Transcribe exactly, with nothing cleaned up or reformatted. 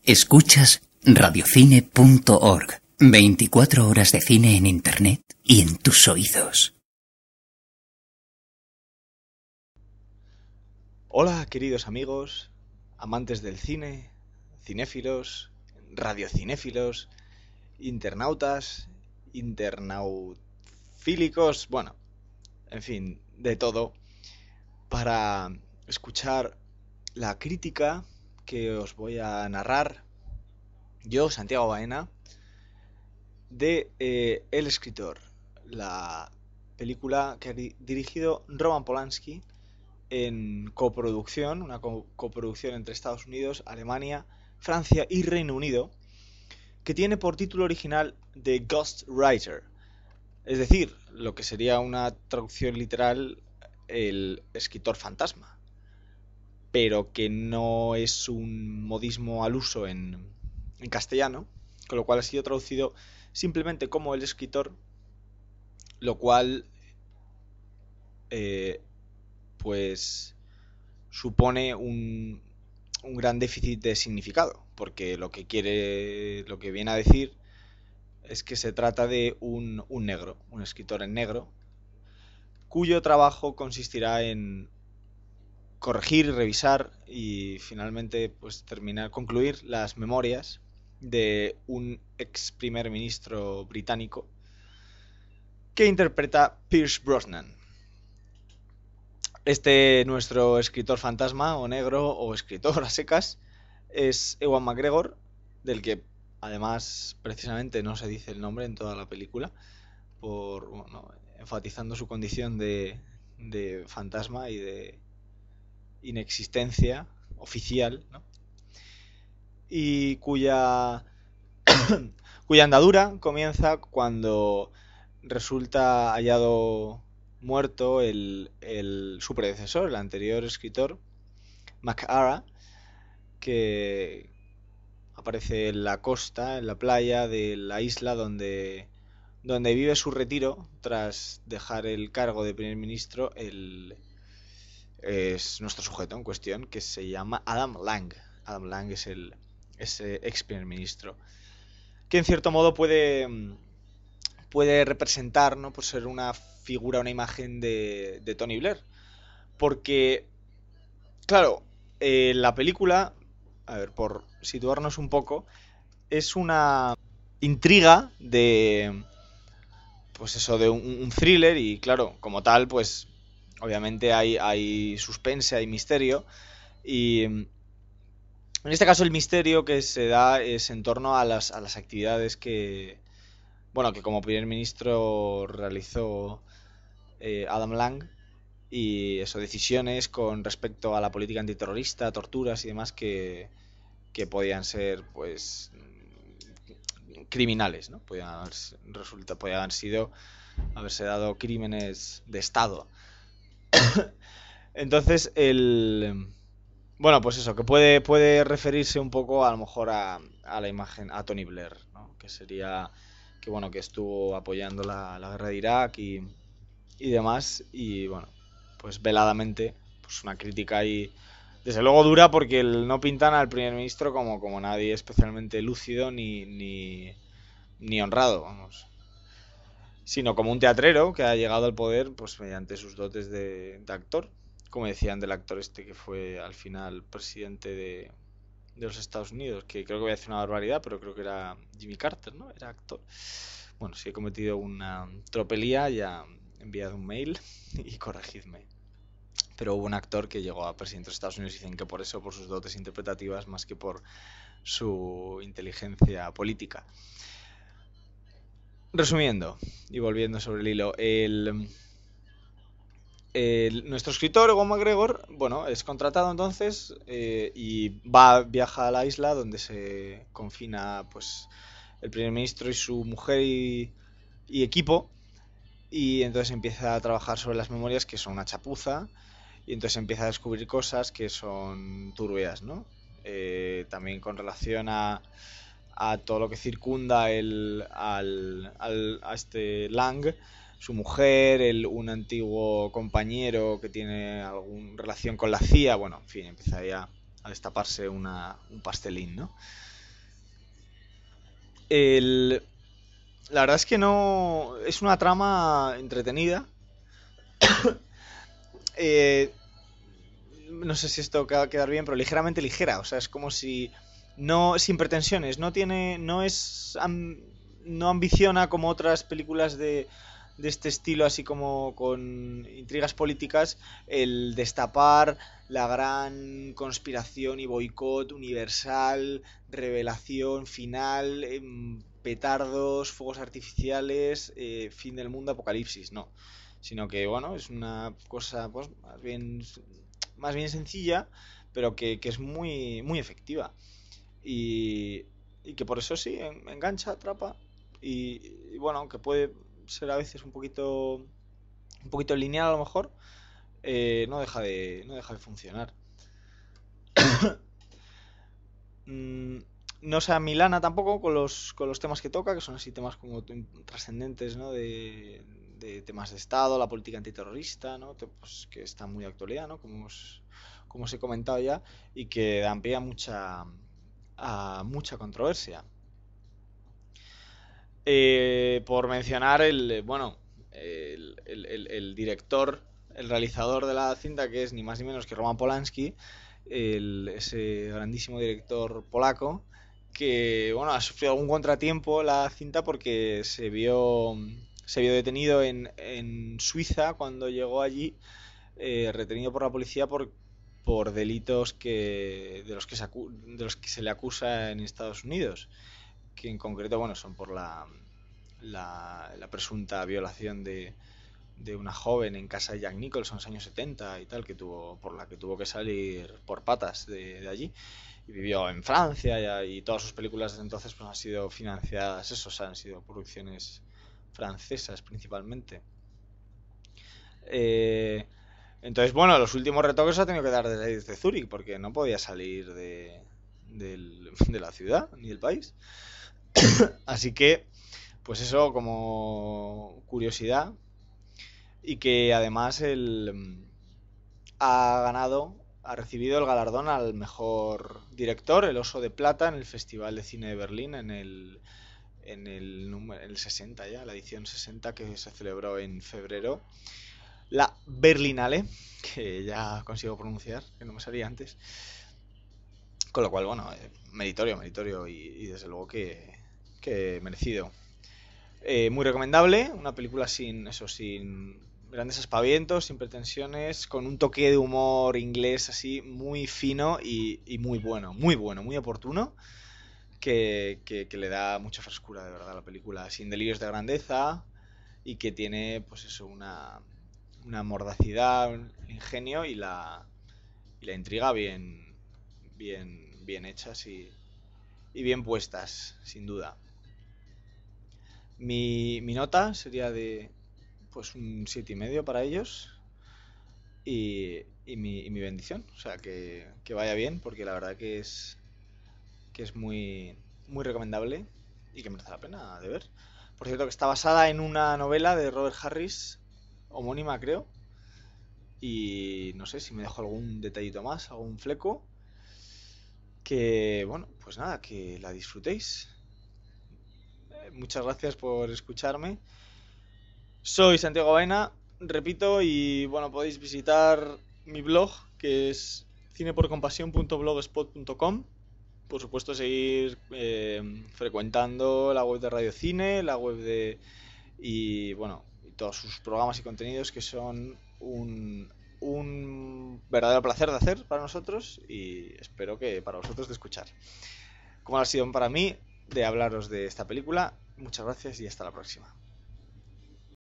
Escuchas radiocine punto org. veinticuatro horas de cine en internet y en tus oídos. Hola, queridos amigos, amantes del cine, cinéfilos, radiocinéfilos, internautas, internaufílicos, bueno, en fin, de todo, para escuchar la crítica que os voy a narrar yo, Santiago Baena, de eh, El Escritor, la película que ha dirigido Roman Polanski en coproducción, una co coproducción entre Estados Unidos, Alemania, Francia y Reino Unido, que tiene por título original The Ghost Writer, es decir, lo que sería una traducción literal, el escritor fantasma, pero que no es un modismo al uso en, en castellano, con lo cual ha sido traducido simplemente como el escritor, lo cual eh, pues supone un, un gran déficit de significado, porque lo que quiere, lo que viene a decir es que se trata de un, un negro, un escritor en negro, cuyo trabajo consistirá en corregir, revisar y finalmente pues terminar, concluir las memorias de un ex primer ministro británico que interpreta Pierce Brosnan. Este, nuestro escritor fantasma o negro o escritor a secas, es Ewan McGregor, del que además precisamente no se dice el nombre en toda la película, por bueno, enfatizando su condición de, de fantasma y de inexistencia oficial, ¿no? Y cuya cuya andadura comienza cuando resulta hallado muerto el, el, su predecesor, el anterior escritor, McAra, que aparece en la costa, en la playa de la isla donde, donde vive su retiro tras dejar el cargo de primer ministro. El, es nuestro sujeto en cuestión, que se llama Adam Lang. Adam Lang es el ese ex primer ministro, que en cierto modo puede puede representar, ¿no?, por ser una figura, una imagen de, de Tony Blair, porque claro, eh, la película, a ver, por situarnos un poco, es una intriga de, pues eso, de un, un thriller, y claro, como tal, pues obviamente hay, hay suspense, hay misterio, y en este caso el misterio que se da es en torno a las, a las actividades que, bueno, que como primer ministro realizó eh, Adam Lang, y eso, decisiones con respecto a la política antiterrorista, torturas y demás que, que podían ser, pues, criminales, ¿no? Podían haber, resulta, podían haber sido, haberse dado crímenes de Estado. Entonces, el... Bueno, pues eso, que puede, puede referirse un poco a lo mejor a, a la imagen, a Tony Blair, ¿no? Que sería, que bueno, que estuvo apoyando la, la guerra de Irak y, y demás, y bueno, pues veladamente, pues una crítica ahí, desde luego dura, porque el, no pintan al primer ministro como, como nadie especialmente lúcido ni, ni, ni honrado, vamos, sino como un teatrero que ha llegado al poder pues mediante sus dotes de, de actor, como decían del actor este que fue al final presidente de, de los Estados Unidos, que creo que voy a decir una barbaridad, pero creo que era Jimmy Carter, ¿no? Era actor. Bueno, si he cometido una tropelía, ya enviad un mail y corregidme. Pero hubo un actor que llegó a presidente de los Estados Unidos y dicen que por eso, por sus dotes interpretativas, más que por su inteligencia política. Resumiendo y volviendo sobre el hilo, el... El, nuestro escritor, Ewan McGregor, bueno, es contratado entonces eh, y va, viaja a la isla donde se confina pues el primer ministro y su mujer y, y equipo, y entonces empieza a trabajar sobre las memorias, que son una chapuza, y entonces empieza a descubrir cosas que son turbias, ¿no? Eh, también con relación a, a todo lo que circunda el, al, al, a este Lang, su mujer, el, un antiguo compañero que tiene alguna relación con la C I A, bueno, en fin, empieza ya a destaparse una, un pastelín, ¿no? El... La verdad es que no... Es una trama entretenida. eh, no sé si esto va a quedar bien, pero ligeramente ligera. O sea, es como si... No, sin pretensiones. No tiene... No es... am- no ambiciona como otras películas de, de este estilo, así como con intrigas políticas, el destapar la gran conspiración y boicot universal, revelación final, em, petardos, fuegos artificiales, eh, fin del mundo, apocalipsis, no. Sino que, bueno, es una cosa pues más bien, más bien sencilla, pero que, que es muy, muy efectiva. Y, y que por eso sí, en- engancha, atrapa. Y, y bueno, aunque puede ser a veces un poquito, un poquito lineal a lo mejor, eh, no deja de, no deja de funcionar. Mm, no sea Milana tampoco con los, con los temas que toca, que son así temas como t- trascendentes, ¿no? De, de temas de Estado, la política antiterrorista, ¿no? Te- pues, que está muy de actualidad, ¿no? Como os, como os he comentado ya, y que dan pie a mucha, a mucha controversia. Eh, por mencionar el, eh, bueno, el, el- el- el director, el realizador de la cinta, que es ni más ni menos que Roman Polanski, el- ese grandísimo director polaco, que, bueno, ha sufrido algún contratiempo la cinta porque se vio, se vio detenido en, en Suiza cuando llegó allí, eh, retenido por la policía por, por delitos que, de los que se acu- de los que se le acusa en Estados Unidos, que en concreto, bueno, son por la, la, la presunta violación de, de una joven en casa de Jack Nicholson en los años setenta y tal, que tuvo, por la que tuvo que salir por patas de, de allí. Y vivió en Francia y, y todas sus películas desde entonces pues han sido financiadas, eso, o sea, han sido producciones francesas principalmente. Eh, entonces, bueno, los últimos retoques ha tenido que dar desde, desde Zúrich, porque no podía salir de, del- de la ciudad ni del país. Así que, pues eso como curiosidad. Y que además él mm, ha ganado, ha recibido el galardón al mejor director, el Oso de Plata, en el Festival de Cine de Berlín, en el, en el, número, en el sesenta ya, la edición sesenta que se celebró en febrero. La Berlinale, que ya consigo pronunciar, que no me salía antes. Con lo cual, bueno, eh, meritorio, meritorio y, y desde luego que, que merecido. Eh, muy recomendable, una película sin eso, sin grandes aspavientos, sin pretensiones, con un toque de humor inglés así muy fino y, y muy bueno, muy bueno, muy oportuno, que, que, que le da mucha frescura de verdad a la película, sin delirios de grandeza y que tiene pues eso, una, una mordacidad, un ingenio y la, y la intriga bien, bien, bien hechas y, y bien puestas, sin duda. Mi, mi nota sería de pues un siete y medio para ellos y, y, mi, y mi bendición. O sea, que, que vaya bien porque la verdad que es, que es muy, muy recomendable y que merece la pena de ver. Por cierto, que está basada en una novela de Robert Harris, homónima creo. Y no sé si me dejo algún detallito más, algún fleco. Que bueno, pues nada, que la disfrutéis. Eh, muchas gracias por escucharme. Soy Santiago Baena, repito, y bueno, podéis visitar mi blog, que es cineporcompasión punto blogspot punto com. Por supuesto, seguir eh, frecuentando la web de Radio Cine, la web de... y bueno, y todos sus programas y contenidos que son un, un verdadero placer de hacer para nosotros y espero que para vosotros de escuchar. Como ha sido para mí de hablaros de esta película, muchas gracias y hasta la próxima.